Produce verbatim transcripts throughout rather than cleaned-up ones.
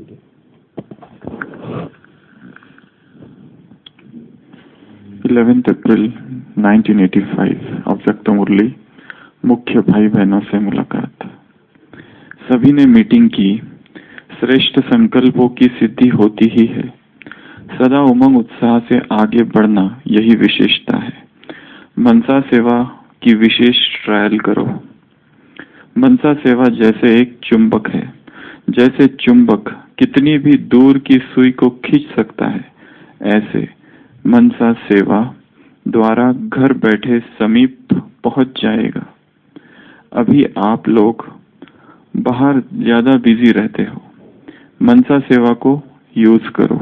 Eleventh April nineteen eighty five अव्यक्त मुरली। मुख्य भाई बहनों से मुलाकात। सभी ने मीटिंग की। श्रेष्ठ संकल्पों की सिद्धि होती ही है। सदा उमंग उत्साह से आगे बढ़ना यही विशेषता है। मनसा सेवा की विशेष ट्रायल करो। मनसा सेवा जैसे एक चुंबक है। जैसे चुंबक कितनी भी दूर की सुई को खींच सकता है, ऐसे मनसा सेवा द्वारा घर बैठे समीप पहुंच जाएगा। अभी आप लोग बाहर ज्यादा बिजी रहते हो। मनसा सेवा को यूज करो।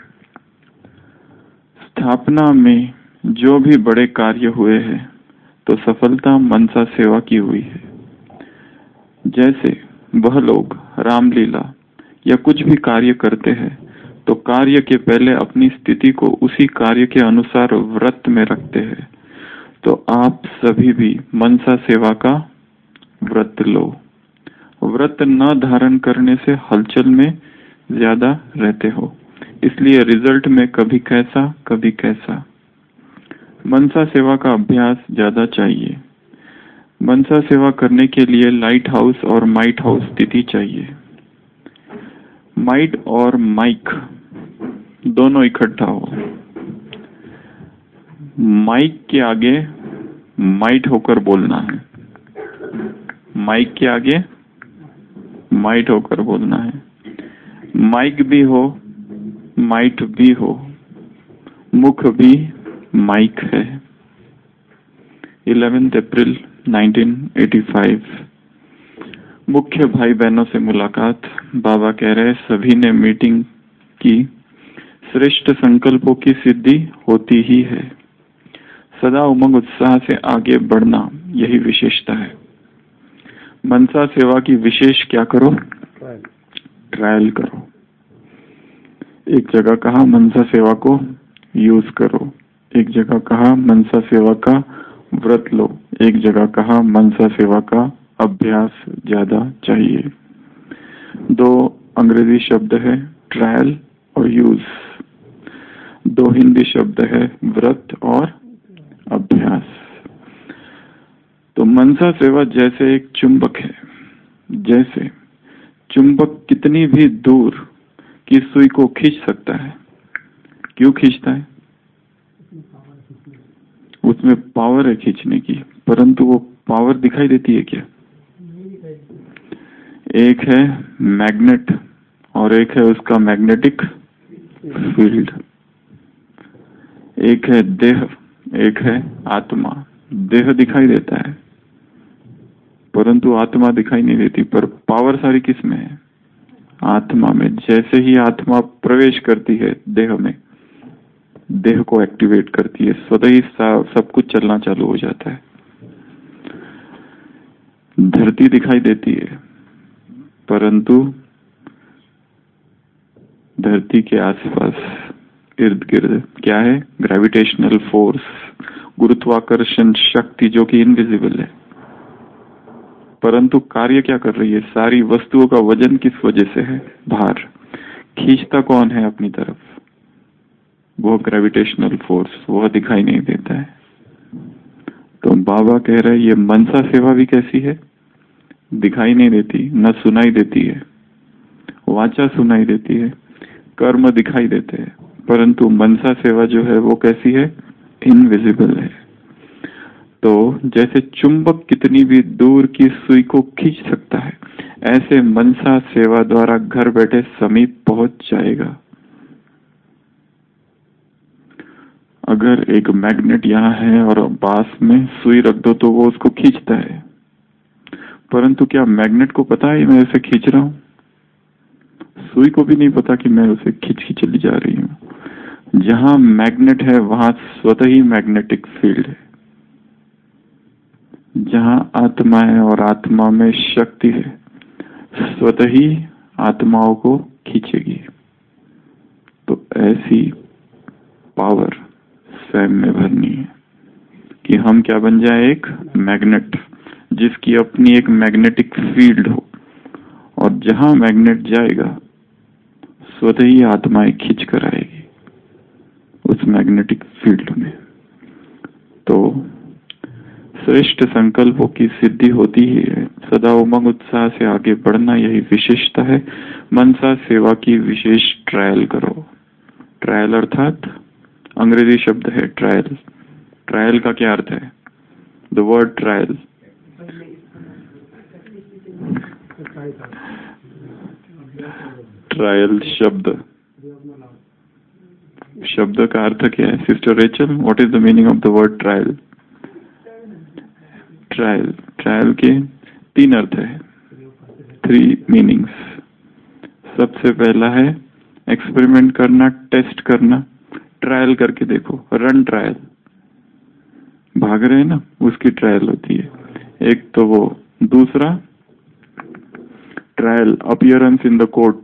स्थापना में जो भी बड़े कार्य हुए हैं तो सफलता मनसा सेवा की हुई है। जैसे वह लोग रामलीला या कुछ भी कार्य करते हैं तो कार्य के पहले अपनी स्थिति को उसी कार्य के अनुसार व्रत में रखते हैं। तो आप सभी भी मनसा सेवा का व्रत लो। व्रत न धारण करने से हलचल में ज्यादा रहते हो, इसलिए रिजल्ट में कभी कैसा कभी कैसा। मनसा सेवा का अभ्यास ज्यादा चाहिए। मनसा सेवा करने के लिए लाइट हाउस और माइट हाउस स्थिति चाहिए। माइट और माइक दोनों इकट्ठा हो। माइक के आगे माइट होकर बोलना है। माइक के आगे माइट होकर बोलना है। माइक भी हो, माइट भी हो, मुख भी माइक है। Eleventh April nineteen eighty five. मुख्य भाई बहनों से मुलाकात। बाबा कह रहे सभी ने मीटिंग की। श्रेष्ठ संकल्पों की सिद्धि होती ही है। सदा उमंग उत्साह से आगे बढ़ना यही विशेषता है। मनसा सेवा की विशेष क्या करो? ट्रायल करो। एक जगह कहा मनसा सेवा को यूज करो। एक जगह कहा मनसा सेवा का व्रत लो। एक जगह कहा मनसा सेवा का अभ्यास ज्यादा चाहिए। दो अंग्रेजी शब्द है ट्रायल और यूज। दो हिंदी शब्द है व्रत और अभ्यास। तो मनसा सेवा जैसे एक चुंबक है। जैसे चुंबक कितनी भी दूर की सुई को खींच सकता है। क्यों खींचता है? उसमें पावर है खींचने की, परंतु वो पावर दिखाई देती है क्या? एक है मैग्नेट और एक है उसका मैग्नेटिक फील्ड। एक है देह, एक है आत्मा। देह दिखाई देता है परंतु आत्मा दिखाई नहीं देती। पर पावर सारी किस में है? आत्मा में। जैसे ही आत्मा प्रवेश करती है देह में, देह को एक्टिवेट करती है, स्वतः ही सब कुछ चलना चालू हो जाता है। धरती दिखाई देती है परंतु धरती के आसपास इर्द गिर्द क्या है? ग्रेविटेशनल फोर्स, गुरुत्वाकर्षण शक्ति जो कि इनविजिबल है, परंतु कार्य क्या कर रही है? सारी वस्तुओं का वजन किस वजह से है? भार। खींचता कौन है अपनी तरफ? वो ग्रेविटेशनल फोर्स। वह दिखाई नहीं देता है। तो बाबा कह रहे ये मनसा सेवा भी कैसी है? दिखाई नहीं देती, न सुनाई देती है। वाचा सुनाई देती है, कर्म दिखाई देते हैं, परंतु मनसा सेवा जो है वो कैसी है? इनविजिबल है। तो जैसे चुंबक कितनी भी दूर की सुई को खींच सकता है, ऐसे मनसा सेवा द्वारा घर बैठे समीप पहुंच जाएगा। अगर एक मैग्नेट यहाँ है और पास में सुई रख दो तो वो उसको खींचता है, परंतु क्या मैग्नेट को पता है मैं उसे खींच रहा हूं? सुई को भी नहीं पता कि मैं उसे खींच के चली जा रही हूं। जहां मैग्नेट है वहां स्वतः ही मैग्नेटिक फील्ड है। जहां आत्मा है और आत्मा में शक्ति है, स्वतः ही आत्माओं को खींचेगी। तो ऐसी पावर स्वयं में भरनी है कि हम क्या बन जाए? एक मैग्नेट जिसकी अपनी एक मैग्नेटिक फील्ड हो। और जहां मैग्नेट जाएगा स्वतः ही आत्माएं खींच कर आएगी उस मैग्नेटिक फील्ड में। तो श्रेष्ठ संकल्पों की सिद्धि होती ही है। सदा उमंग उत्साह से आगे बढ़ना यही विशेषता है। मनसा सेवा की विशेष ट्रायल करो। ट्रायल अर्थात अंग्रेजी शब्द है ट्रायल। ट्रायल का क्या अर्थ है? द वर्ड ट्रायल ट्रायल शब्द शब्द का अर्थ क्या है? Sister Rachel, what is the meaning of the word trial? Trial trial के तीन अर्थ है, थ्री मीनिंग्स। सबसे पहला है एक्सपेरिमेंट करना, टेस्ट करना। ट्रायल करके देखो, रन ट्रायल, भाग रहे हैं ना, उसकी ट्रायल होती है एक तो वो। दूसरा trial appearance in the court,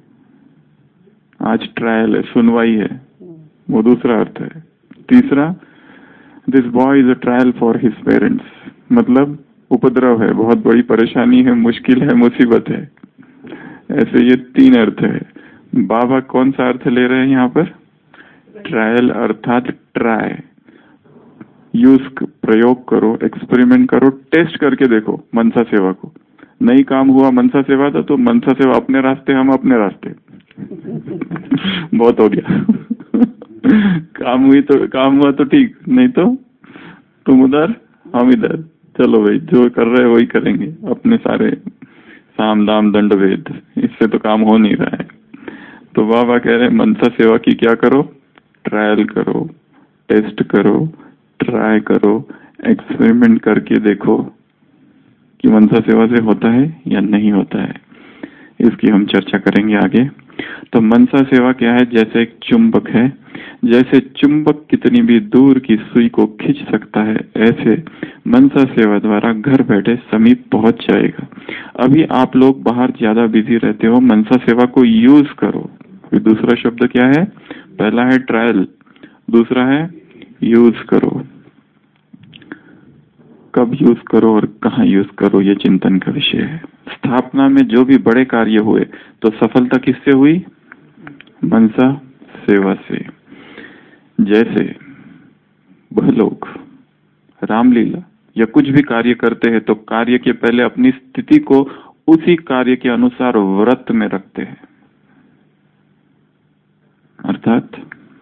आज ट्रायल है, सुनवाई है, वो दूसरा अर्थ है। तीसरा this boy is a trial for his parents, मतलब उपद्रव है, बहुत बड़ी परेशानी है, मुश्किल है, मुसीबत है। ऐसे ये तीन अर्थ है। बाबा कौन सा अर्थ ले रहे हैं यहाँ पर? ट्रायल अर्थात ट्राई, यूज, प्रयोग करो, एक्सपेरिमेंट करो, टेस्ट करके देखो मनसा सेवा को। नहीं काम हुआ मनसा सेवा था तो मनसा सेवा अपने रास्ते, हम अपने रास्ते बहुत हो गया काम हुई तो काम हुआ तो ठीक, नहीं तो तुम उधर हम इधर, चलो भाई जो कर रहे हैं वही करेंगे, अपने सारे साम दाम दंड भेद, इससे तो काम हो नहीं रहा है। तो बाबा कह रहे हैं मनसा सेवा की क्या करो? ट्रायल करो, टेस्ट करो, ट्राई करो, एक्सपेरिमेंट करके देखो कि मनसा सेवा से होता है या नहीं होता है। इसकी हम चर्चा करेंगे आगे। तो मनसा सेवा क्या है? जैसे एक चुंबक है, जैसे चुंबक कितनी भी दूर की सुई को खींच सकता है, ऐसे मनसा सेवा द्वारा घर बैठे समीप पहुंच जाएगा। अभी आप लोग बाहर ज्यादा बिजी रहते हो, मनसा सेवा को यूज करो। फिर दूसरा शब्द क्या है? पहला है ट्रायल, दूसरा है यूज करो। कब यूज करो और कहाँ यूज करो, ये चिंतन का विषय है। स्थापना में जो भी बड़े कार्य हुए तो सफलता किससे हुई? मनसा सेवा से। जैसे वह लोग रामलीला या कुछ भी कार्य करते हैं तो कार्य के पहले अपनी स्थिति को उसी कार्य के अनुसार व्रत में रखते हैं। अर्थात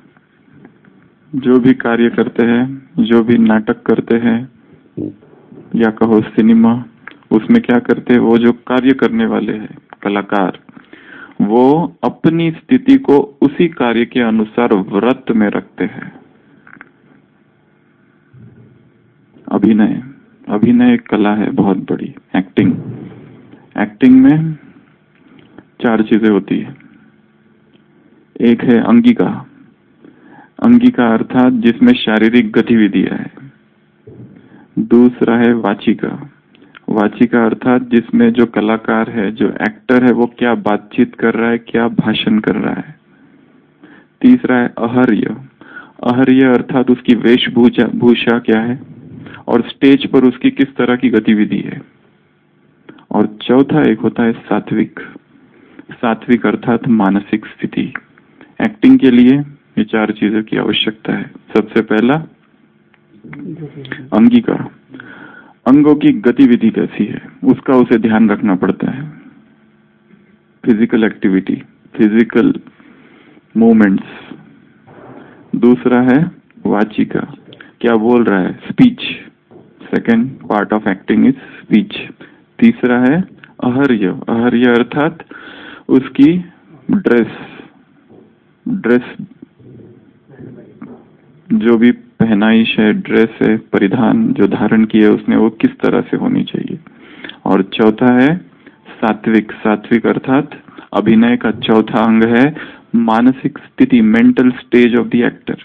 जो भी कार्य करते हैं, जो भी नाटक करते हैं या कहो सिनेमा, उसमें क्या करते हैं? वो जो कार्य करने वाले हैं कलाकार, वो अपनी स्थिति को उसी कार्य के अनुसार व्रत में रखते हैं। अभिनय अभिनय एक कला है बहुत बड़ी। एक्टिंग एक्टिंग में चार चीजें होती है। एक है अंगिका, अंगिका अर्थात जिसमें शारीरिक गतिविधियां है। दूसरा है वाचिका, वाचिका अर्थात जिसमें जो कलाकार है, जो एक्टर है, वो क्या बातचीत कर रहा है, क्या भाषण कर रहा है। तीसरा है अहर्य, अहर्य अर्थात उसकी वेशभूषा भूषा क्या है और स्टेज पर उसकी किस तरह की गतिविधि है। और चौथा एक होता है सात्विक, सात्विक अर्थात मानसिक स्थिति। एक्टिंग के लिए ये चार चीजों की आवश्यकता है। सबसे पहला अंगिका, अंगों की गतिविधि कैसी है उसका उसे ध्यान रखना पड़ता है। Physical activity, physical movements. दूसरा है वाचिका, क्या बोल रहा है, speech. Second part of acting is speech. तीसरा है अहर्य, अहर्य अर्थात उसकी ड्रेस, ड्रेस जो भी पहनाइश है, ड्रेस है, परिधान जो धारण किए उसने, वो किस तरह से होनी चाहिए। और चौथा है सात्विक, सात्विक अर्थात अभिनय का चौथा अंग है मानसिक स्थिति, mental stage of the actor.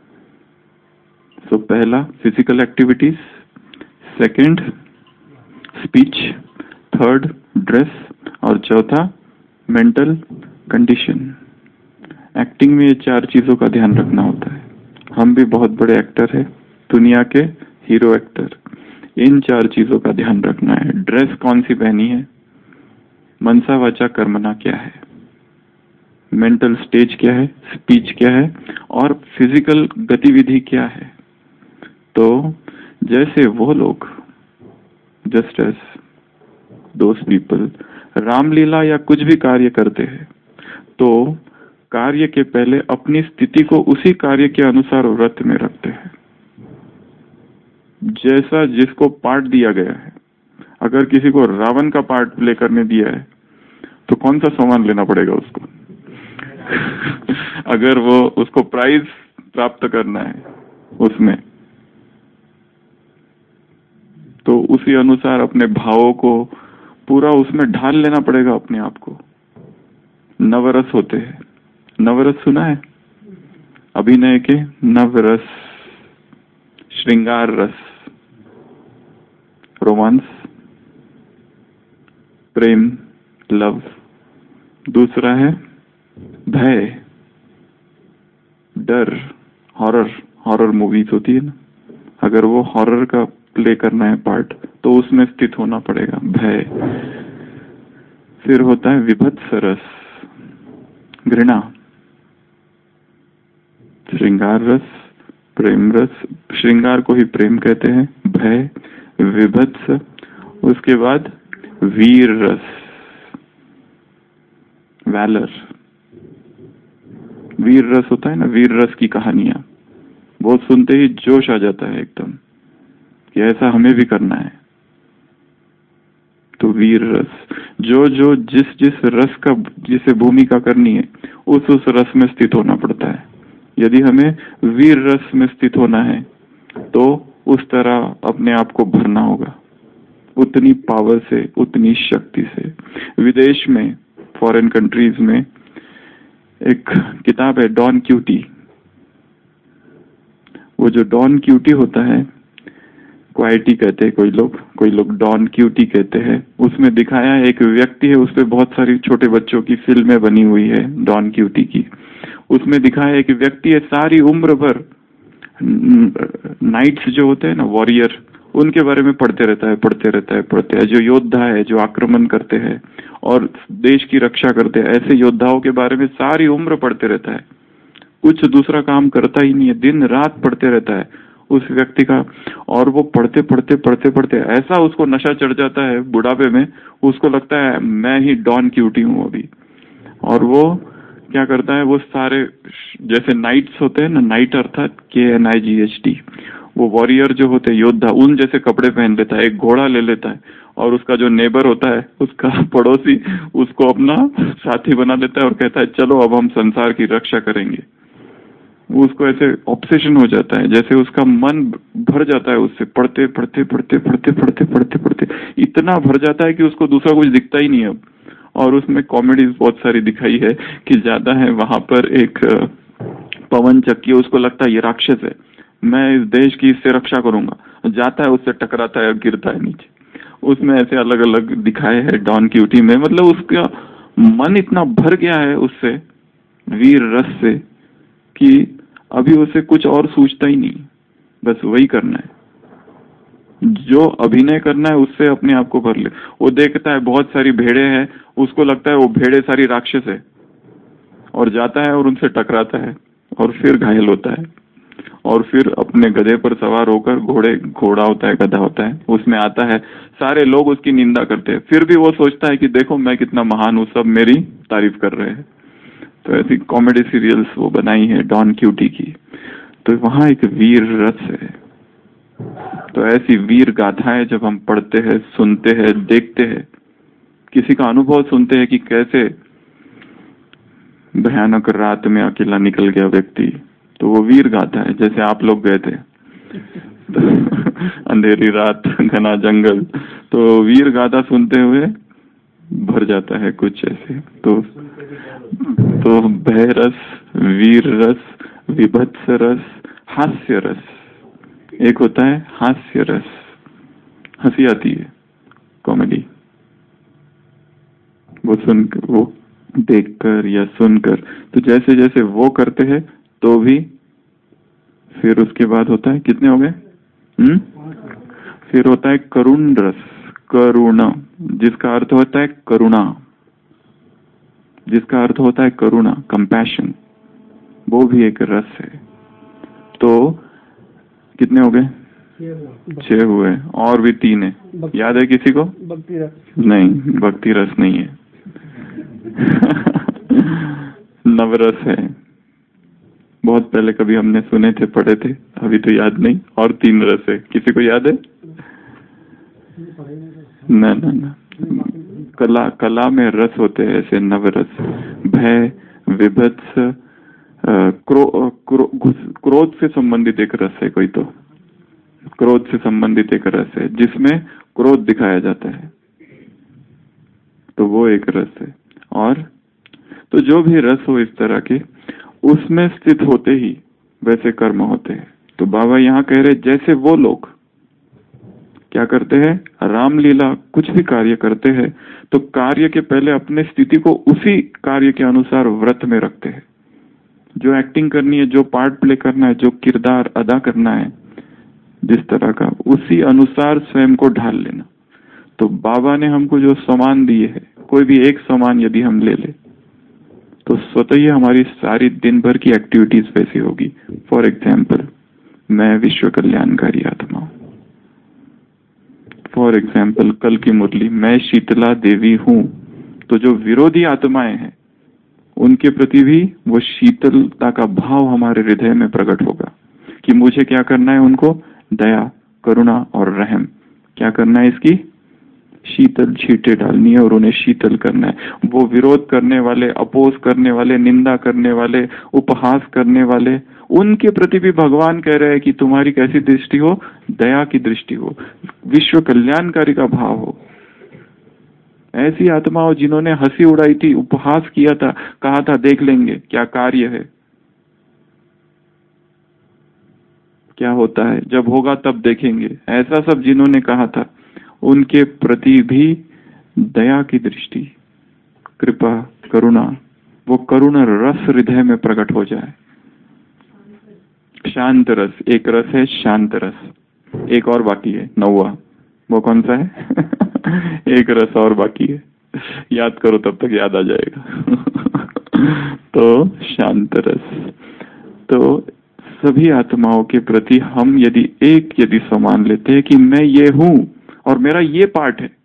So पहला physical activities, second speech, third dress और चौथा मेंटल कंडीशन। एक्टिंग में ये चार चीजों का ध्यान रखना होता है। हम भी बहुत बड़े एक्टर हैं, दुनिया के हीरो एक्टर। इन चार चीजों का ध्यान रखना है। ड्रेस कौन सी पहनी है, मनसा वाचा कर्मना क्या है, मेंटल स्टेज क्या है, स्पीच क्या है और फिजिकल गतिविधि क्या है। तो जैसे वो लोग, just as those people, Ramlila या कुछ भी कार्य करते हैं तो कार्य के पहले अपनी स्थिति को उसी कार्य के अनुसार व्रत में रखते हैं, जैसा जिसको पार्ट दिया गया है। अगर किसी को रावण का पार्ट प्ले करने दिया है तो कौन सा सामान लेना पड़ेगा उसको? अगर वो उसको प्राइज प्राप्त करना है उसमें, तो उसी अनुसार अपने भावों को पूरा उसमें ढाल लेना पड़ेगा अपने आप को। नवरस होते हैं, नवरस सुना है? अभिनय के नवरस, श्रृंगार रस, रोमांस, प्रेम, लव। दूसरा है भय, डर, हॉरर। हॉरर मूवीज होती है ना, अगर वो हॉरर का प्ले करना है पार्ट तो उसमें स्थित होना पड़ेगा, भय। फिर होता है विभत्स रस, घृणा, श्रृंगार रस, प्रेम रस, श्रृंगार को ही प्रेम कहते हैं, भय, विभत्स, उसके बाद वीर रस, वैलर। वीर रस होता है ना, वीर रस की कहानियां, वो सुनते ही जोश आ जाता है एकदम कि ऐसा हमें भी करना है। तो वीर रस, जो जो जिस जिस रस का जिसे भूमिका करनी है उस उस रस में स्थित होना पड़ता है। यदि हमें वीर रस में स्थित होना है तो उस तरह अपने आप को भरना होगा, उतनी पावर से, उतनी शक्ति से। विदेश में, फॉरेन कंट्रीज में एक किताब है डॉन क्यूटी। वो जो डॉन क्यूटी होता है, क्वाइटी कहते हैं कोई लोग, कोई लोग डॉन क्यूटी कहते हैं। उसमें दिखाया है एक व्यक्ति है, उस पर बहुत सारी छोटे बच्चों की फिल्में बनी हुई है डॉन क्यूटी की। उसमें दिखाया है एक व्यक्ति है, सारी उम्र भर नाइट्स जो होते हैं ना, वॉरियर, उनके बारे में पढ़ते रहता है, पढ़ते रहता है, पढ़ते है। जो योद्धा है, जो आक्रमण करते हैं और देश की रक्षा करते हैं, ऐसे योद्धाओं के बारे में सारी उम्र पढ़ते रहता है। कुछ दूसरा काम करता ही नहीं है, दिन रात पढ़ते रहता है उस व्यक्ति का। और वो पढ़ते पढ़ते पढ़ते पढ़ते ऐसा उसको नशा चढ़ जाता है बुढ़ापे में, उसको लगता है मैं ही डॉन क्यूटी हूँ अभी। और वो क्या करता है, वो सारे जैसे नाइट्स होते हैं ना, नाइट अर्थात के एन आई जी एच टी, वो वॉरियर जो होते हैं, योद्धा, उन जैसे कपड़े पहन लेता है, एक घोड़ा ले लेता है और उसका जो नेबर होता है, उसका पड़ोसी, उसको अपना साथी बना लेता है और कहता है चलो अब हम संसार की रक्षा करेंगे। उसको ऐसे ऑब्सेशन हो जाता है, जैसे उसका मन भर जाता है उससे, पढ़ते पढ़ते पढ़ते पढ़ते पढ़ते पढ़ते पढ़ते इतना भर जाता है कि उसको दूसरा कुछ दिखता ही नहीं अब। और उसमें कॉमेडीज बहुत सारी दिखाई है कि ज्यादा है वहां पर एक पवन चक्की, उसको लगता है ये राक्षस है, मैं इस देश की इससे रक्षा करूंगा, जाता है उससे टकराता है और गिरता है नीचे। उसमें ऐसे अलग अलग दिखाए है डॉन क्यूटी में। मतलब उसका मन इतना भर गया है उससे, वीर रस से, कि अभी उसे कुछ और सूझता ही नहीं, बस वही करना है, जो अभिनय करना है उससे अपने आप को भर ले। वो देखता है बहुत सारी भेड़े हैं, उसको लगता है वो भेड़े सारी राक्षस है और जाता है और उनसे टकराता है और फिर घायल होता है और फिर अपने गधे पर सवार होकर, घोड़े घोड़ा होता है, गधा होता है, उसमें आता है, सारे लोग उसकी निंदा करते हैं, फिर भी वो सोचता है कि देखो मैं कितना महान हूँ, सब मेरी तारीफ कर रहे हैं। तो ऐसी कॉमेडी सीरियल्स वो बनाई है डॉन क्यूटी की। तो वहां एक वीर रस है। तो ऐसी वीर गाथाएं जब हम पढ़ते हैं, सुनते हैं, देखते हैं, किसी का अनुभव सुनते हैं कि कैसे भयानक रात में अकेला निकल गया व्यक्ति, तो वो वीर गाथा है। जैसे आप लोग गए थे अंधेरी रात, घना जंगल, तो वीर गाथा सुनते हुए भर जाता है कुछ ऐसे। तो तो भय रस, वीर रस, विभत्स रस, हास्य रस, एक होता है हास्य रस, हंसी आती है, कॉमेडी, वो सुन वो देखकर या सुनकर। तो जैसे जैसे वो करते हैं तो भी फिर उसके बाद होता है, कितने हो गए? हम्म फिर होता है करुण रस, करुणा, जिसका अर्थ होता है करुणा। जिसका अर्थ होता है करुणा, कंपैशन, वो भी एक रस है। तो कितने हो गए? छह हुए, और भी तीन है। याद है किसी को? भक्ति रस नहीं, भक्ति रस नहीं है। नवरस है। बहुत पहले कभी हमने सुने थे, पढ़े थे, अभी तो याद नहीं। और तीन रस है, किसी को याद है? ना ना ना, कला कला में रस होते हैं ऐसे नवरस। भय, विभत्स, क्रो, क्रो, क्रोध से संबंधित एक रस है कोई, तो क्रोध से संबंधित एक रस है जिसमें क्रोध दिखाया जाता है, तो वो एक रस है। और तो जो भी रस हो इस तरह के, उसमें स्थित होते ही वैसे कर्म होते हैं। तो बाबा यहाँ कह रहे जैसे वो लोग क्या करते हैं, रामलीला कुछ भी कार्य करते हैं तो कार्य के पहले अपने स्थिति को उसी कार्य के अनुसार व्रत में रखते हैं। जो एक्टिंग करनी है, जो पार्ट प्ले करना है, जो किरदार अदा करना है, जिस तरह का, उसी अनुसार स्वयं को ढाल लेना। तो बाबा ने हमको जो सामान दिए है, कोई भी एक सामान यदि हम ले ले तो स्वतः ही हमारी सारी दिन भर की एक्टिविटीज वैसी होगी। फॉर एग्जाम्पल, मैं विश्व कल्याणकारी आत्मा हूं। फॉर एग्जाम्पल, कल की मुरली, मैं शीतला देवी हूं। तो जो विरोधी आत्माएं हैं उनके प्रति भी वो शीतलता का भाव हमारे हृदय में प्रकट होगा कि मुझे क्या करना है, उनको दया, करुणा और रहम क्या करना है, इसकी शीतल छींटे डालनी है और उन्हें शीतल करना है। वो विरोध करने वाले, अपोज करने वाले, निंदा करने वाले, उपहास करने वाले, उनके प्रति भी भगवान कह रहे हैं कि तुम्हारी कैसी दृष्टि हो, दया की दृष्टि हो, विश्व कल्याणकारी का भाव हो। ऐसी आत्माओं जिन्होंने हंसी उड़ाई थी, उपहास किया था, कहा था देख लेंगे क्या कार्य है, क्या होता है, जब होगा तब देखेंगे, ऐसा सब जिन्होंने कहा था, उनके प्रति भी दया की दृष्टि, कृपा, करुणा, वो करुणा रस हृदय में प्रकट हो जाए। शांत रस, एक रस है शांत रस। एक और बाकी है, नौवा, वो कौन सा है? एक रस और बाकी है, याद करो तब तक याद आ जाएगा। तो शांत रस। तो सभी आत्माओं के प्रति हम यदि एक यदि समान लेते हैं कि मैं ये हूं और मेरा ये पार्ट है,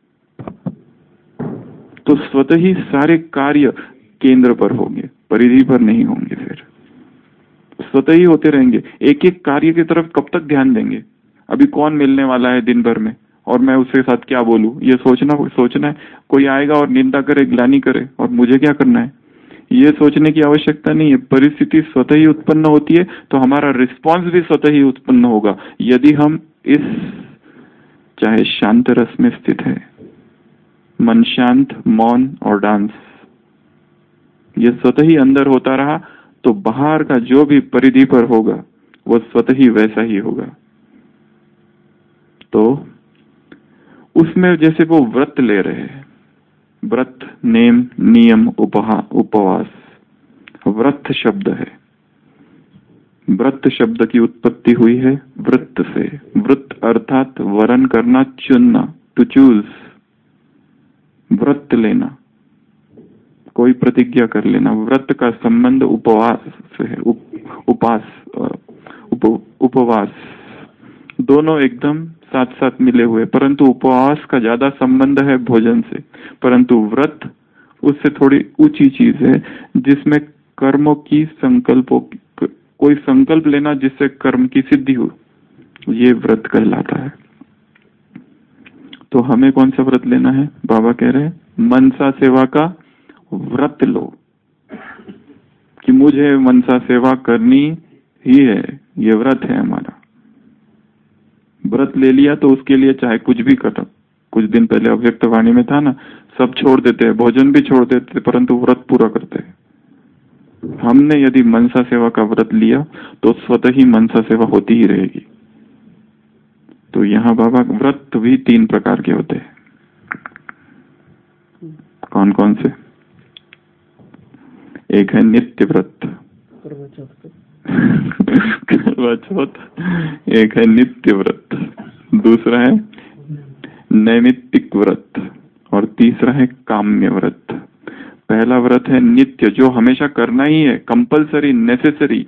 तो स्वतः ही सारे कार्य केंद्र पर होंगे, परिधि पर नहीं होंगे, फिर स्वतः ही होते रहेंगे। एक एक कार्य की तरफ कब तक ध्यान देंगे? अभी कौन मिलने वाला है दिन भर में और मैं उसके साथ क्या बोलूं, ये सोचना सोचना है। कोई आएगा और निंदा करे, ग्लानि करे, और मुझे क्या करना है, ये सोचने की आवश्यकता नहीं है। परिस्थिति स्वतः ही उत्पन्न होती है तो हमारा रिस्पांस भी स्वतः ही उत्पन्न होगा। यदि हम इस, चाहे शांत रस में स्थित है, मन शांत, मौन और डांस, ये स्वतः ही अंदर होता रहा, तो बाहर का जो भी परिधि पर होगा वो स्वतः ही वैसा ही होगा। तो उसमें जैसे वो व्रत ले रहे हैं, व्रत, नेम, नियम, उपहा उपवास, व्रत शब्द है। व्रत शब्द की उत्पत्ति हुई है वृत्त से। व्रत अर्थात वरण करना, चुनना, टू चूज, व्रत लेना, कोई प्रतिज्ञा कर लेना। व्रत का संबंध उपवास से है, उप, उपास उप, उपवास, दोनों एकदम साथ साथ मिले हुए, परंतु उपवास का ज्यादा संबंध है भोजन से, परंतु व्रत उससे थोड़ी ऊंची चीज है जिसमें कर्मों की, संकल्पों की, कोई संकल्प लेना जिससे कर्म की सिद्धि हो, ये व्रत कहलाता है। तो हमें कौन सा व्रत लेना है? बाबा कह रहे हैं मनसा सेवा का व्रत लो, कि मुझे मनसा सेवा करनी ही है, ये व्रत है हमारा। व्रत ले लिया तो उसके लिए चाहे कुछ भी करो। कुछ दिन पहले अव्यक्त वाणी में था ना, सब छोड़ देते हैं, भोजन भी छोड़ देते हैं, परंतु व्रत पूरा करते हैं। हमने यदि मनसा सेवा का व्रत लिया तो स्वतः ही मनसा सेवा होती ही रहेगी। तो यहाँ बाबा व्रत भी तीन प्रकार के होते हैं। कौन कौन से? एक है नित्य व्रत, करवा चौथ, एक है नित्य व्रत, दूसरा है नैमित्तिक व्रत और तीसरा है काम्य व्रत। पहला व्रत है नित्य, जो हमेशा करना ही है, कंपलसरी, नेसेसरी,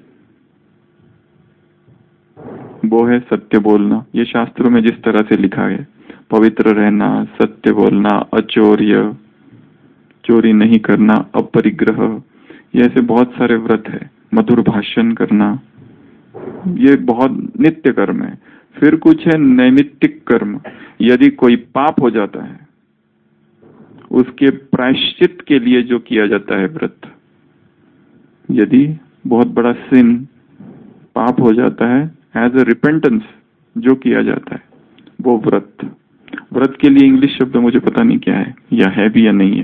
वो है सत्य बोलना। ये शास्त्रों में जिस तरह से लिखा है, पवित्र रहना, सत्य बोलना, अचौर्य, चोरी नहीं करना, अपरिग्रह, ये ऐसे बहुत सारे व्रत है। मधुर भाषण करना, ये बहुत नित्य कर्म है। फिर कुछ है नैमित्तिक कर्म। यदि कोई पाप हो जाता है, उसके प्रायश्चित के लिए जो किया जाता है व्रत। यदि बहुत बड़ा सिन, पाप हो जाता है, एज ए रिपेंटेंस जो किया जाता है, वो व्रत। व्रत के लिए इंग्लिश शब्द मुझे पता नहीं क्या है, या है भी या नहीं है।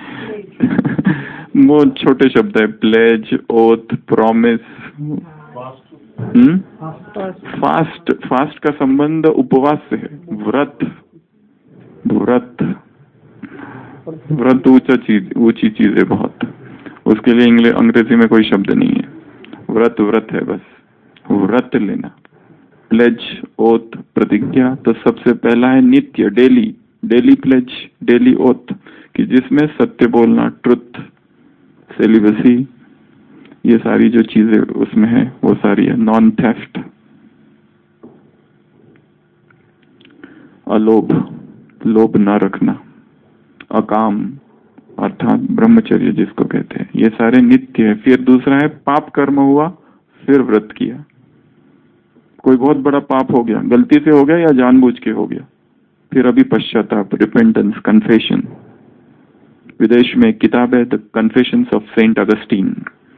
वो छोटे शब्द है, pledge, oath, promise. Hmm fast, fast का संबंध उपवास से है। व्रत, व्रत व्रत ऊंचा चीज, ऊंची चीज है बहुत। उसके लिए इंग्लिश अंग्रेजी में कोई शब्द नहीं है। व्रत व्रत है बस, व्रत लेना। प्लेज, ओथ, प्रतिज्ञा। तो सबसे पहला है नित्य, daily, daily pledge, daily oath, कि जिसमें सत्य बोलना, ट्रुथ, सेलिबसी, ये सारी जो चीजें उसमें है वो सारी है। नॉन थेफ्ट, अलोभ, लोभ ना रखना, अकाम अर्थात ब्रह्मचर्य जिसको कहते हैं, ये सारे नित्य है। फिर दूसरा है पाप कर्म हुआ, फिर व्रत किया। कोई बहुत बड़ा पाप हो गया, गलती से हो गया या जानबूझ के हो गया, फिर अभी पश्चाताप, रिपेंटेंस, कन्फेशन। विदेश में एक किताब है the confessions of saint Augustine,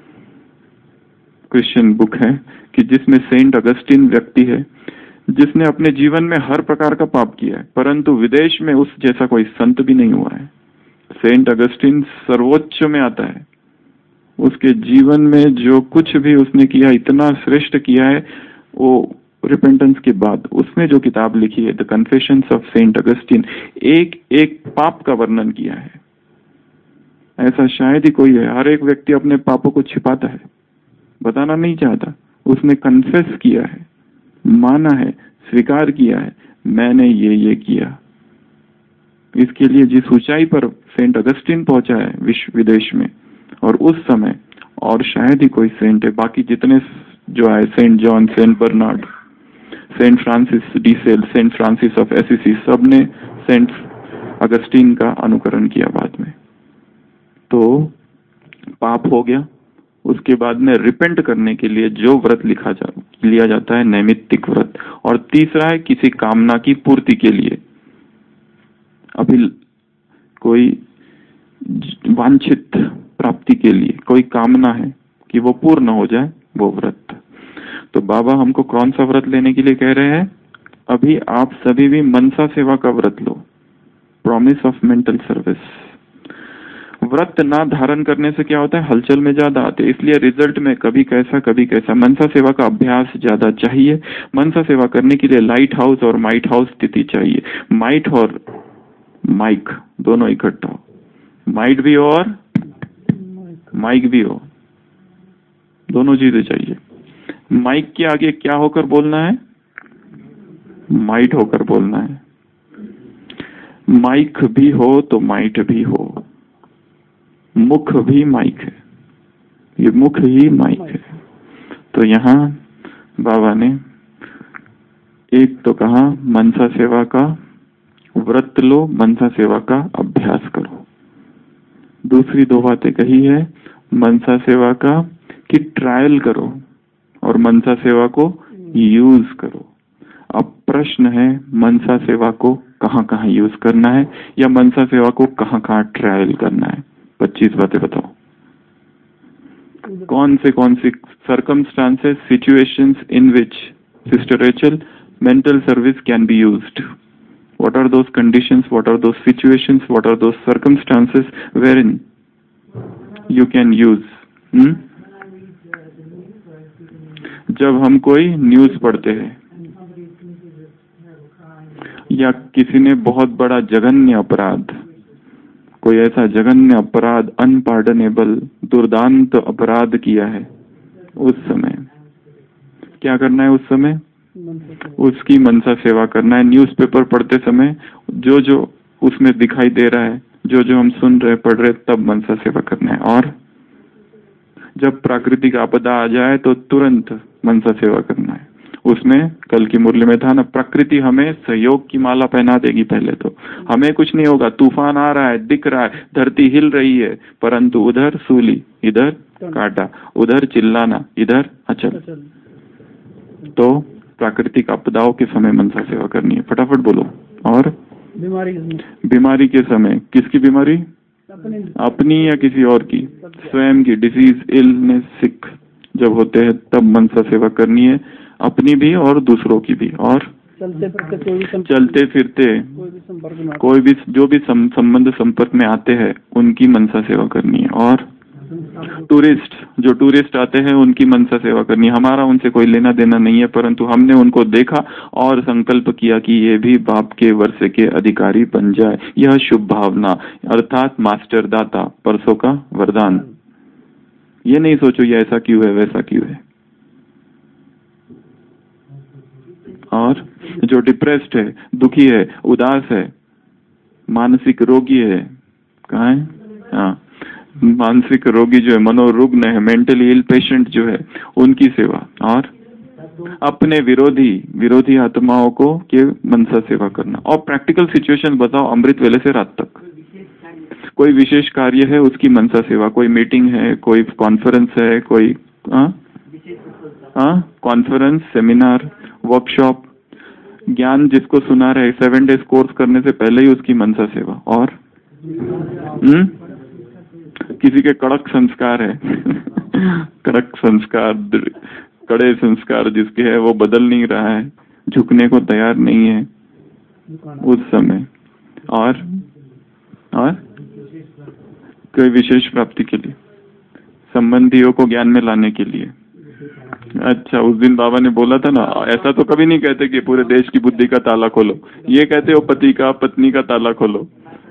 Christian book है, कि जिसमें सेंट अगस्टीन व्यक्ति है जिसने अपने जीवन में हर प्रकार का पाप किया है, परंतु विदेश में उस जैसा कोई संत भी नहीं हुआ है। सेंट अगस्टीन सर्वोच्च में आता है। उसके जीवन में जो कुछ भी उसने किया, इतना श्रेष्ठ किया है, वो रिपेंटेंस के बाद उसने जो किताब लिखी है the confessions of saint Augustine, एक एक पाप का वर्णन किया है। ऐसा शायद ही कोई है। हर एक व्यक्ति अपने पापों को छिपाता है, बताना नहीं चाहता। उसने कन्फेस किया है, माना है, स्वीकार किया है, मैंने ये ये किया। इसके लिए जिस ऊंचाई पर सेंट अगस्टीन पहुंचा है विश्व विदेश में, और उस समय और शायद ही कोई सेंट है। बाकी जितने जो आए, saint John, saint Bernard, saint Francis de Sales, saint Francis of Assisi, सब ने सेंट अगस्टीन का अनुकरण किया बाद में। तो पाप हो गया, उसके बाद में रिपेंट करने के लिए जो व्रत लिखा जा लिया जाता है, नैमित्तिक व्रत। और तीसरा है किसी कामना की पूर्ति के लिए। अभी कोई वांछित प्राप्ति के लिए कोई कामना है कि वो पूर्ण हो जाए, वो व्रत। तो बाबा हमको कौन सा व्रत लेने के लिए कह रहे हैं? अभी आप सभी भी मनसा सेवा का व्रत लो, प्रॉमिस ऑफ मेंटल सर्विस। व्रत ना धारण करने से क्या होता है, हलचल में ज्यादा आते, इसलिए रिजल्ट में कभी कैसा कभी कैसा। मनसा सेवा का अभ्यास ज्यादा चाहिए। मनसा सेवा करने के लिए लाइट हाउस और माइट हाउस स्थिति चाहिए। माइट और माइक दोनों इकट्ठा हो, माइट भी हो और माइक भी हो, दोनों चीजें चाहिए। माइक के आगे क्या होकर बोलना है? माइट होकर बोलना है। माइक भी हो तो माइट भी हो। मुख भी माइक है, ये मुख ही माइक है। तो यहाँ बाबा ने एक तो कहा मनसा सेवा का व्रत लो, मनसा सेवा का अभ्यास करो। दूसरी दो बातें कही है, मनसा सेवा का कि ट्रायल करो और मनसा सेवा को यूज करो। अब प्रश्न है मनसा सेवा को कहाँ कहाँ यूज करना है, या मनसा सेवा को कहाँ कहाँ ट्रायल करना है। पच्चीस बातें बताओ। कौन से कौन सी circumstances, situations in which sister Rachel mental service can be used? What are those conditions? What are those situations? What are those circumstances wherein you can use? hmm? जब हम कोई न्यूज पढ़ते हैं या किसी ने बहुत बड़ा जघन्य अपराध, कोई ऐसा जघन्य अपराध, अनपार्डनेबल, दुर्दांत अपराध किया है, उस समय क्या करना है? उस समय उसकी मनसा सेवा करना है। न्यूज़पेपर पढ़ते समय जो जो उसमें दिखाई दे रहा है जो जो हम सुन रहे पढ़ रहे तब मनसा सेवा करना है। और जब प्राकृतिक आपदा आ जाए तो तुरंत मनसा सेवा करना है। उसमें कल की मुरली में था ना, प्रकृति हमें सहयोग की माला पहना देगी। पहले तो हमें कुछ नहीं होगा, तूफान आ रहा है, दिख रहा है, धरती हिल रही है, परंतु उधर सूली, इधर कांटा, उधर चिल्लाना, इधर अचल। तो प्राकृतिक आपदाओं के समय मनसा सेवा करनी है। फटाफट बोलो। और बीमारी बीमारी के समय, किसकी बीमारी? अपनी, अपनी या किसी और की? स्वयं की। डिसीज, इलनेस, सिक जब होते हैं तब मनसा सेवा करनी है, अपनी भी और दूसरों की भी। और चलते फिरते कोई भी चलते फिरते कोई भी संपर्क में कोई भी जो भी संबंध संपर्क में आते हैं उनकी मनसा सेवा करनी है। और टूरिस्ट, जो टूरिस्ट आते हैं उनकी मनसा सेवा करनी है। हमारा उनसे कोई लेना देना नहीं है, परंतु हमने उनको देखा और संकल्प किया कि ये भी बाप के वर्षे के अधिकारी बन जाए। यह शुभ भावना, अर्थात मास्टर दाता, परसों का वरदान। ये नहीं सोचो ये ऐसा क्यों है, वैसा क्यों है। और जो डिप्रेस्ड है, दुखी है, उदास है, मानसिक रोगी है, कहाँ है? हाँ, मानसिक रोगी जो है, मनोरुग्ण है, मेंटली इल पेशेंट जो है, उनकी सेवा। और अपने विरोधी विरोधी आत्माओं को के मनसा सेवा करना। और प्रैक्टिकल सिचुएशन बताओ, अमृत वेले से रात तक कोई विशेष कार्य है उसकी मनसा सेवा। कोई मीटिंग है, कोई कॉन्फ्रेंस है, कोई कॉन्फ्रेंस, सेमिनार, वर्कशॉप, ज्ञान जिसको सुना रहे, सेवन डेज कोर्स करने से पहले ही उसकी मनसा सेवा। और हम्म किसी के कड़क संस्कार है कड़क संस्कार, कड़े संस्कार जिसके है, वो बदल नहीं रहा है, झुकने को तैयार नहीं है उस समय। और और कोई विशेष प्राप्ति के लिए, संबंधियों को ज्ञान में लाने के लिए। अच्छा, उस दिन बाबा ने बोला था ना, ऐसा तो कभी नहीं कहते कि पूरे देश की बुद्धि का ताला खोलो, ये कहते हो पति का पत्नी का ताला खोलो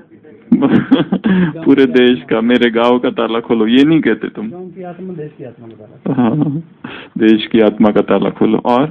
पूरे देश का, मेरे गांव का ताला खोलो, ये नहीं कहते तुम। की आत्मा, देश की आत्मा का ताला। हाँ, देश की आत्मा का ताला खोलो। और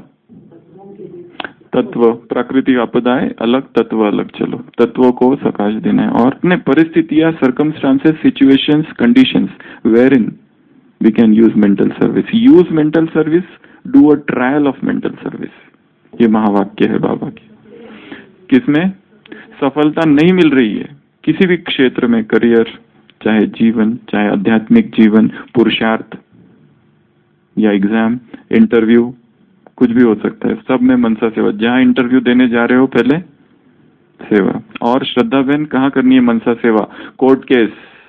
तत्व, प्राकृतिक आपदाएं अलग, तत्व अलग। चलो, तत्वों को सकाश देना है। और अपने परिस्थितियां, circumstances, situations, conditions where in we can use mental service. Use mental service, do a trial of mental service. ये महावाक्य है बाबा की। किसमें सफलता नहीं मिल रही है, किसी भी क्षेत्र में, करियर, चाहे जीवन, चाहे आध्यात्मिक जीवन, पुरुषार्थ या एग्जाम, इंटरव्यू, कुछ भी हो सकता है, सब में मनसा सेवा। जहाँ इंटरव्यू देने जा रहे हो पहले सेवा। और श्रद्धा बहन कहाँ करनी है मनसा सेवा? कोर्ट केस,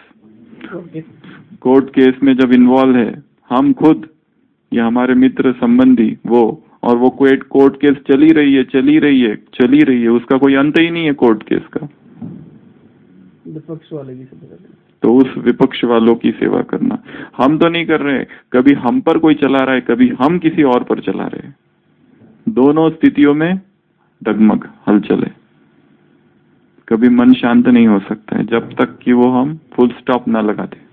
कोर्ट केस में जब इन्वॉल्व है हम खुद या हमारे मित्र संबंधी, वो, और वो कोर्ट केस चली रही है चली रही है चली रही है उसका कोई अंत ही नहीं है कोर्ट केस का, विपक्ष वाले की सेवा, तो उस विपक्ष वालों की सेवा करना। हम तो नहीं कर रहे, कभी हम पर कोई चला रहा है, कभी हम किसी और पर चला रहे हैं। दोनों स्थितियों में डगमग हलचल है। कभी मन शांत नहीं हो सकता है जब तक कि वो हम फुल स्टॉप ना लगा दे।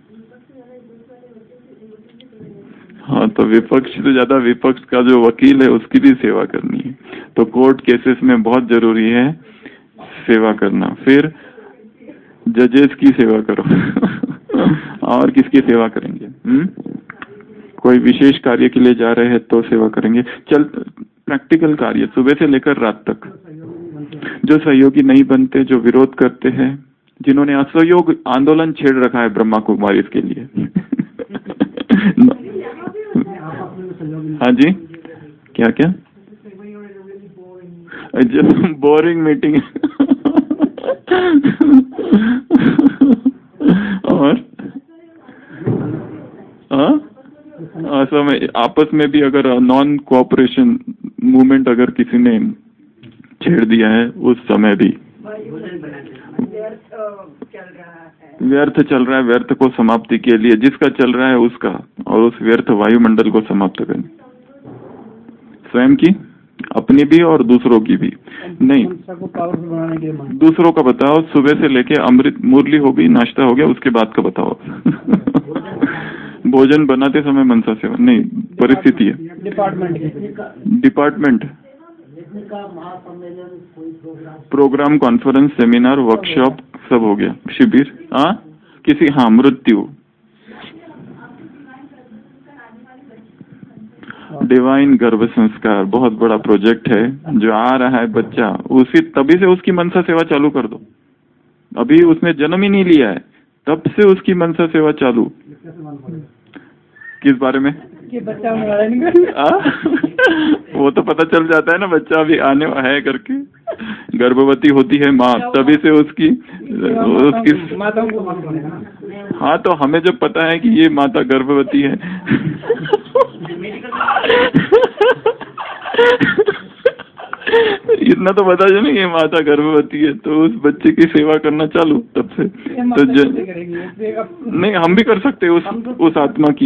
हाँ, तो विपक्ष से ज्यादा विपक्ष का जो वकील है उसकी भी सेवा करनी है। तो कोर्ट केसेस में बहुत जरूरी है सेवा करना। फिर जजेस की सेवा करो और किसकी सेवा करेंगे? हुँ? कोई विशेष कार्य के लिए जा रहे हैं तो सेवा करेंगे। चल, प्रैक्टिकल कार्य सुबह से लेकर रात तक। जो सहयोगी नहीं बनते, जो विरोध करते हैं, जिन्होंने असहयोग आंदोलन छेड़ रखा है ब्रह्मा कुमारी के लिए हाँ जी, क्या क्या बोरिंग मीटिंग और हाँ, में आपस में भी अगर नॉन कोऑपरेशन मूवमेंट अगर किसी ने छेड़ दिया है, उस समय भी व्यर्थ चल रहा है, व्यर्थ को समाप्ति के लिए जिसका चल रहा है उसका, और उस व्यर्थ वायुमंडल को समाप्त करना, स्वयं की, अपनी भी और दूसरों की भी। नहीं, दूसरों का बताओ। सुबह से लेके अमृत मुरली हो गई, नाश्ता हो गया, उसके बाद का बताओ भोजन बनाते समय मनसा सेवा नहीं, परिस्थिति है। Department department program, conference, seminar, workshop, सब हो गया। शिविर, हाँ किसी, हाँ मृत्यु, डिवाइन गर्भ संस्कार बहुत बड़ा प्रोजेक्ट है जो आ रहा है बच्चा, उसी तभी से उसकी मनसा सेवा चालू कर दो। अभी उसने जन्म ही नहीं लिया है, तब से उसकी मनसा सेवा चालू। किस बारे में? कि बच्चा होने वाला नहीं। आ? वो तो पता चल जाता है ना बच्चा अभी आने है करके। गर्भवती होती है माँ, तभी से उसकी उसकी माताओं को, हाँ तो हमें जब पता है कि ये माता गर्भवती है इतना तो बता जो ना ये माता गर्भवती है, तो उस बच्चे की सेवा करना चालू तब से। तो ज... नहीं हम भी कर सकते हैं उस उस आत्मा की।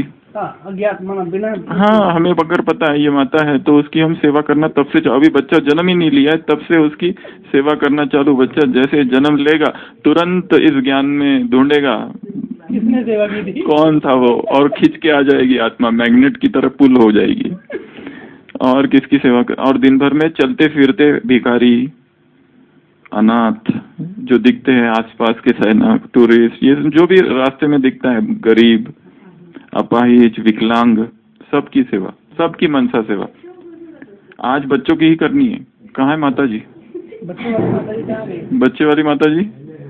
हाँ हमें अगर पता है ये माता है तो उसकी हम सेवा करना तब से। अभी बच्चा जन्म ही नहीं लिया है तब से उसकी सेवा करना चालू। बच्चा जैसे जन्म लेगा तुरंत इस ज्ञान में ढूंढेगा किसने सेवा की थी, कौन था वो, और खींच के आ जाएगी आत्मा, मैग्नेट की तरह पुल हो जाएगी। और किसकी सेवा कर, और दिन भर में चलते फिरते भिखारी, अनाथ जो दिखते हैं आसपास के सैनिक, टूरिस्ट, ये जो भी रास्ते में दिखता है, गरीब, अपाहिज, विकलांग, सबकी सेवा, सबकी मनसा सेवा आज बच्चों की ही करनी है। कहाँ है माता जी? बच्चे वाली माता जी कहाँ गई? बच्चे वाली माता जी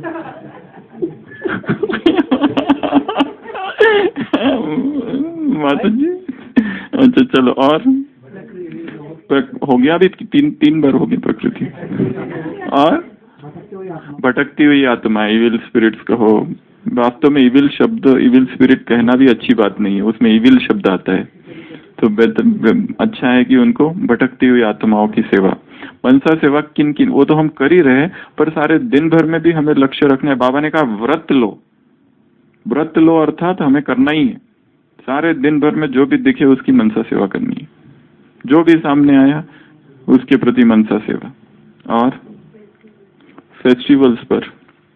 माता जी, अच्छा चलो। और हो गया अभी तीन तीन बार हो गया प्रकृति। और भटकती हुई आत्मा, इविल स्पिरिट्स कहो। वास्तव में इविल शब्द, इविल स्पिरिट कहना भी अच्छी बात नहीं है, उसमें इविल शब्द आता है, तो अच्छा है कि उनको भटकती हुई आत्माओं की सेवा। मनसा सेवा किन किन, वो तो हम कर ही रहे, पर सारे दिन भर में भी हमें लक्ष्य रखना है। बाबा ने कहा व्रत लो, व्रत लो अर्थात हमें करना ही है। सारे दिन भर में जो भी दिखे उसकी मनसा सेवा करनी है, जो भी सामने आया उसके प्रति मनसा सेवा। और फेस्टिवल्स पर,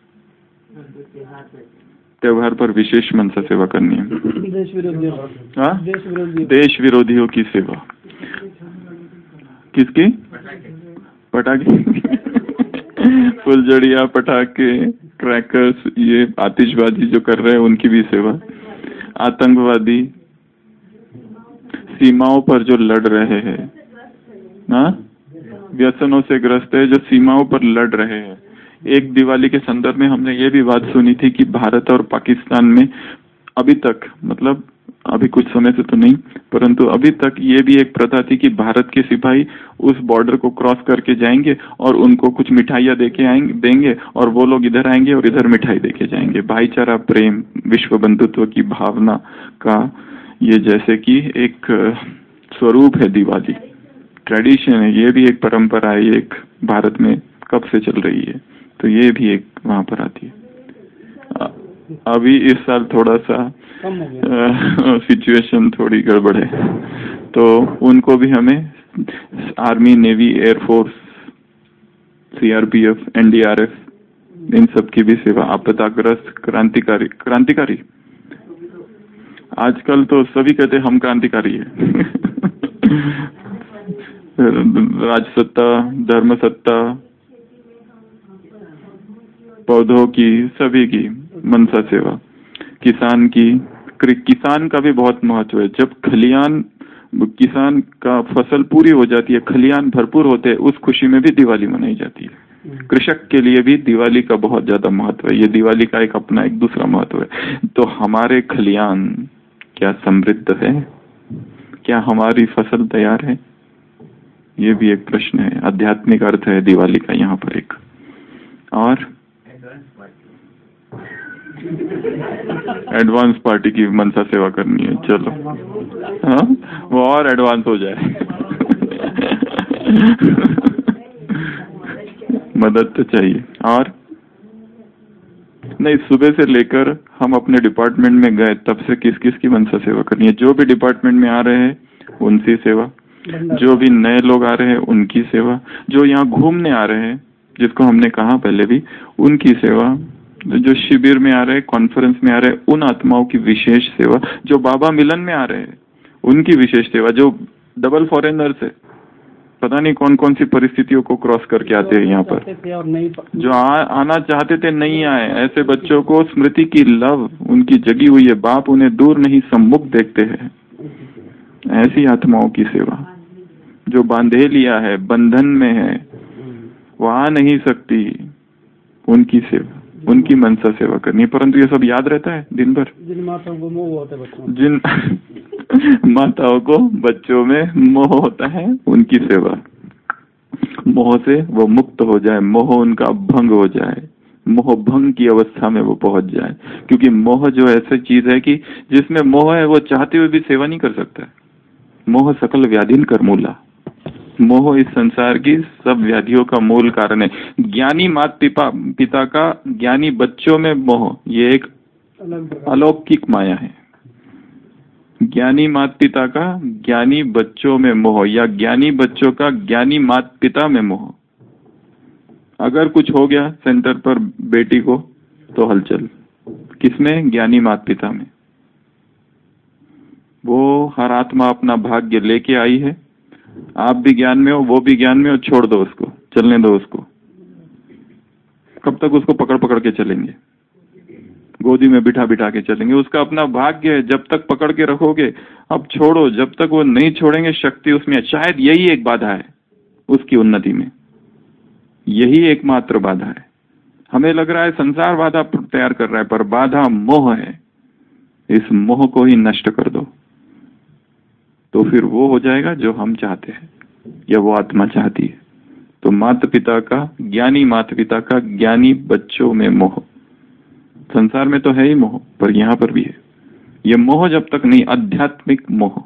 त्योहार पर विशेष मनसा सेवा करनी है। देश विरोधियों, हाँ देश विरोधियों की सेवा। किसकी? पटाखे फुलझड़िया, पटाखे, क्रैकर्स, ये आतिशबाजी जो कर रहे हैं उनकी भी सेवा। आतंकवादी सीमाओं पर जो लड़ रहे हैं, हाँ व्यसनों से ग्रस्त है, जो सीमाओं पर लड़ रहे हैं। एक दिवाली के संदर्भ में हमने ये भी बात सुनी थी कि भारत और पाकिस्तान में अभी तक, मतलब अभी कुछ समय से तो नहीं, परंतु अभी तक ये भी एक प्रथा थी कि भारत के सिपाही उस बॉर्डर को क्रॉस करके जाएंगे और उनको कुछ मिठाइयाँ देके आएंगे देंगे और वो लोग इधर आएंगे और इधर मिठाई देके जाएंगे। भाईचारा, प्रेम, विश्व बंधुत्व की भावना का ये जैसे कि एक स्वरूप है दिवाली, ट्रेडिशन है, ये भी एक परंपरा है, एक भारत में कब से चल रही है, तो ये भी एक वहां पर आती है। अभी इस साल थोड़ा सा सिचुएशन थोड़ी गड़बड़ है, तो उनको भी हमें army, navy, air force, CRPF, NDRF, इन सब की भी सेवा। आपदाग्रस्त, क्रांतिकारी, क्रांतिकारी आजकल तो सभी कहते हम क्रांतिकारी है राजसत्ता, धर्मसत्ता, पौधों की, सभी की मनसा सेवा। किसान की, किसान का भी बहुत महत्व है। जब खलियान, किसान का फसल पूरी हो जाती है, खलियान भरपूर होते हैं, उस खुशी में भी दिवाली मनाई जाती है। कृषक के लिए भी दिवाली का बहुत ज्यादा महत्व है। ये दिवाली का एक अपना एक दूसरा महत्व है। तो हमारे खलियान क्या समृद्ध है? क्या हमारी फसल तैयार है? ये भी एक प्रश्न है। आध्यात्मिक अर्थ है दिवाली का यहाँ पर एक। और एडवांस पार्टी की मनसा सेवा करनी है। चलो, हाँ वो और एडवांस हो जाए मदद तो चाहिए। और नहीं, सुबह से लेकर हम अपने डिपार्टमेंट में गए तब से किस किस की मनसा सेवा करनी है। जो भी डिपार्टमेंट में आ रहे हैं उनकी सेवा, जो भी नए लोग आ रहे हैं उनकी सेवा, जो यहाँ घूमने आ रहे हैं जिसको हमने कहा पहले भी, उनकी सेवा, जो शिविर में आ रहे हैं, कॉन्फ्रेंस में आ रहे हैं, उन आत्माओं की विशेष सेवा, जो बाबा मिलन में आ रहे हैं उनकी विशेष सेवा, जो डबल फॉरेनर्स है पता नहीं कौन कौन सी परिस्थितियों को क्रॉस करके आते हैं यहाँ पर, और नहीं जो आ, आना चाहते थे नहीं आए। ऐसे बच्चों को स्मृति की लव उनकी जगी हुई है, बाप उन्हें दूर नहीं सम्मुख देखते हैं। ऐसी आत्माओं की सेवा जो बांधे लिया है, बंधन में है, वो आ नहीं सकती, उनकी सेवा, उनकी मनसा सेवा करनी। परंतु ये सब याद रहता है दिन भर। जिन माताओं को मोह होता है बच्चों जिन माताओं को बच्चों में मोह होता है, उनकी सेवा, मोह से वो मुक्त हो जाए, मोह उनका भंग हो जाए, मोह भंग की अवस्था में वो पहुंच जाए। क्योंकि मोह जो ऐसी चीज है कि जिसमें मोह है वो चाहते हुए भी सेवा नहीं कर सकता। मोह सकल व्याधिन कर मूला, मोह इस संसार की सब व्याधियों का मूल कारण है। ज्ञानी माता पिता पिता का ज्ञानी बच्चों में मोह, ये एक अलौकिक माया है। ज्ञानी माता पिता का ज्ञानी बच्चों में मोह, या ज्ञानी बच्चों का ज्ञानी माता पिता में मोह। अगर कुछ हो गया सेंटर पर बेटी को तो हलचल किसमें? ज्ञानी माता पिता में। वो हर आत्मा अपना भाग्य लेके आई है, आप भी ज्ञान में हो, वो भी ज्ञान में हो, छोड़ दो उसको, चलने दो उसको। कब तक उसको पकड़ पकड़ के चलेंगे? गोदी में बिठा बिठा के चलेंगे। उसका अपना भाग्य है, जब तक पकड़ के रखोगे। अब छोड़ो, जब तक वो नहीं छोड़ेंगे शक्ति उसमें है। शायद यही एक बाधा है उसकी उन्नति में, यही एकमात्र बाधा है। हमें लग रहा है संसार बाधा तैयार कर रहा है, पर बाधा मोह है। इस मोह को ही नष्ट कर दो तो फिर वो हो जाएगा जो हम चाहते हैं या वो आत्मा चाहती है। तो माता पिता का, ज्ञानी माता पिता का ज्ञानी बच्चों में मोह। संसार में तो है ही मोह, पर यहाँ पर भी है। ये मोह जब तक नहीं, आध्यात्मिक मोह।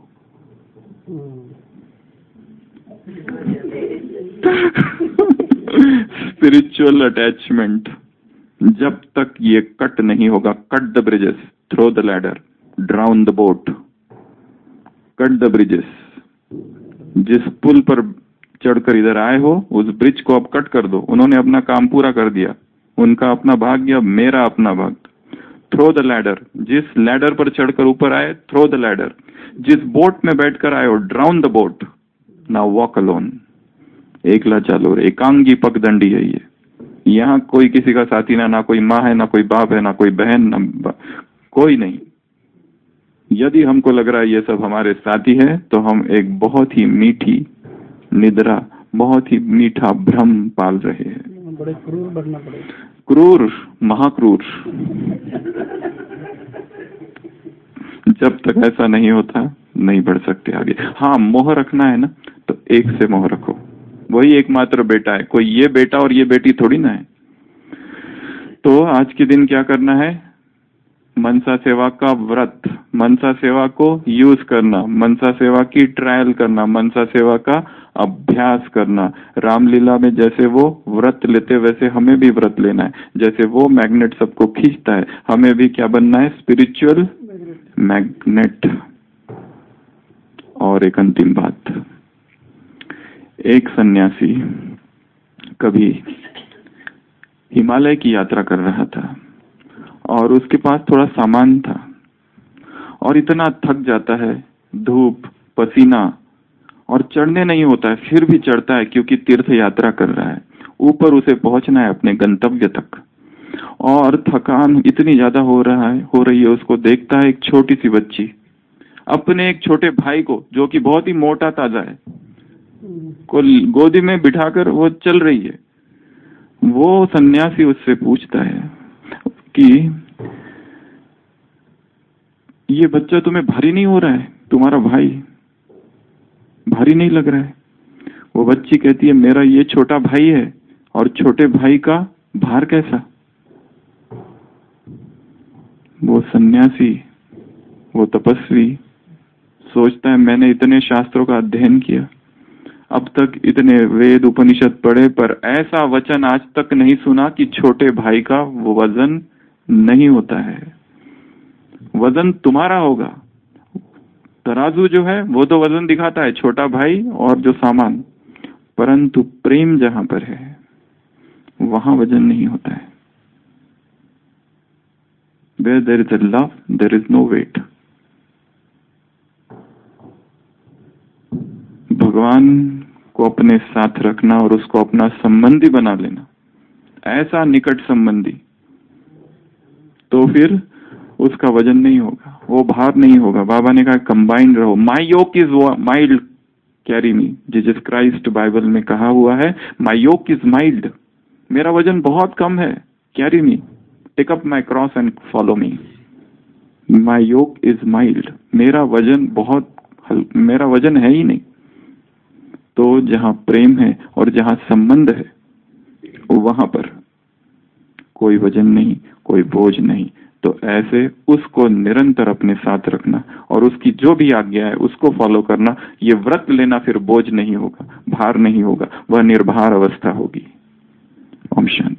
स्पिरिचुअल अटैचमेंट, जब तक ये कट नहीं होगा। Cut the bridges, throw the ladder, drown the boat. Cut the bridges, जिस पुल पर चढ़कर इधर आए हो उस ब्रिज को अब कट कर दो। उन्होंने अपना काम पूरा कर दिया, उनका अपना भाग्य, अब मेरा अपना भाग्य। थ्रो द लैडर, जिस लैडर पर चढ़कर ऊपर आए, थ्रो द लैडर। जिस बोट में बैठकर आए हो, drown the boat. Now walk alone, एकला चालो। एकांगी पगडंडी है ये। यहाँ कोई किसी का साथी ना, ना कोई माँ है, ना कोई बाप है, ना कोई बहन, ना कोई नहीं। यदि हमको लग रहा है ये सब हमारे साथी है, तो हम एक बहुत ही मीठी निद्रा, बहुत ही मीठा भ्रम पाल रहे हैं। बड़े क्रूर बनना पड़ेगा। क्रूर, महाक्रूर। जब तक ऐसा नहीं होता नहीं बढ़ सकते आगे। हाँ, मोह रखना है ना, तो एक से मोह रखो, वही एकमात्र बेटा है। कोई ये बेटा और ये बेटी थोड़ी ना है। तो आज के दिन क्या करना है? मनसा सेवा का व्रत, मनसा सेवा को यूज करना, मनसा सेवा की ट्रायल करना, मनसा सेवा का अभ्यास करना। रामलीला में जैसे वो व्रत लेते वैसे हमें भी व्रत लेना है। जैसे वो मैग्नेट सबको खींचता है, हमें भी क्या बनना है? Spiritual magnet. और एक अंतिम बात, एक सन्यासी कभी हिमालय की यात्रा कर रहा था और उसके पास थोड़ा सामान था और इतना थक जाता है, धूप, पसीना, और चढ़ने नहीं होता है, फिर भी चढ़ता है क्योंकि तीर्थ यात्रा कर रहा है। ऊपर उसे पहुंचना है अपने गंतव्य तक, और थकान इतनी ज्यादा हो रहा है हो रही है उसको देखता है एक छोटी सी बच्ची अपने एक छोटे भाई को, जो कि बहुत ही मोटा ताजा है, को गोदी में बिठाकर वो चल रही है। वो सन्यासी उससे पूछता है कि ये बच्चा तुम्हें भारी नहीं हो रहा है? तुम्हारा भाई भारी नहीं लग रहा है? वो बच्ची कहती है, मेरा ये छोटा भाई है और छोटे भाई का भार कैसा? वो सन्यासी, वो तपस्वी सोचता है, मैंने इतने शास्त्रों का अध्ययन किया, अब तक इतने वेद उपनिषद पढ़े, पर ऐसा वचन आज तक नहीं सुना कि छोटे भाई का वो वजन नहीं होता है। वजन तुम्हारा होगा। तराजू जो है वो तो वजन दिखाता है, छोटा भाई और जो सामान, परंतु प्रेम जहां पर है वहां वजन नहीं होता है। Where there is a love, there is no weight. भगवान को अपने साथ रखना और उसको अपना संबंधी बना लेना, ऐसा निकट संबंधी, तो फिर उसका वजन नहीं होगा, वो भार नहीं होगा। बाबा ने कहा कंबाइंड रहो। My yoke is mild carry me, Jesus Christ Bible में कहा हुआ है माई योक इज माइल्ड, मेरा वजन बहुत कम है, carry me, take up my cross and follow me. My yoke is mild, मेरा वजन बहुत हल, मेरा वजन है ही नहीं। तो जहां प्रेम है और जहां संबंध है वहां पर कोई वजन नहीं, कोई बोझ नहीं। तो ऐसे उसको निरंतर अपने साथ रखना और उसकी जो भी आज्ञा है उसको फॉलो करना। ये व्रत लेना फिर बोझ नहीं होगा, भार नहीं होगा, वह निर्भर अवस्था होगी। ओम शांति।